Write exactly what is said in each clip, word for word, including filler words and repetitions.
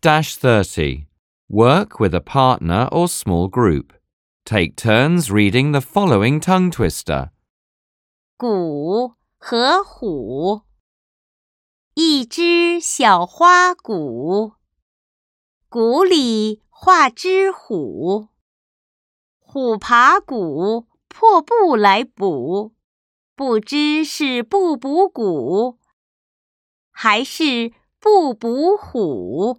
thirty. Work with a partner or small group. Take turns reading the following tongue twister. 鼓和虎，一只小花鼓，鼓里画只虎，虎爬鼓，破布来补，不知是不补鼓，还是不补虎。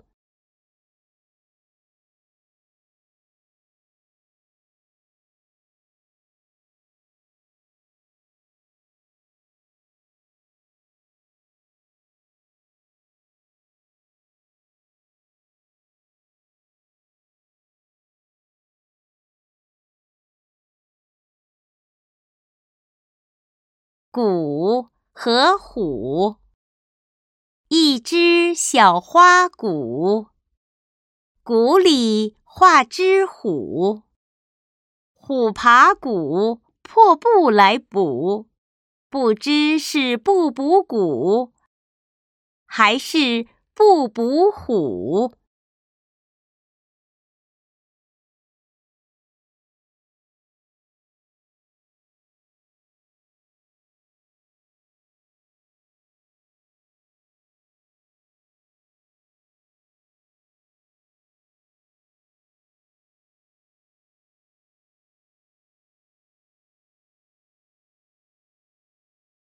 鼓和虎，一只小花鼓，鼓里画只虎，虎爬鼓，破布来补，不知是不补鼓，还是不补虎。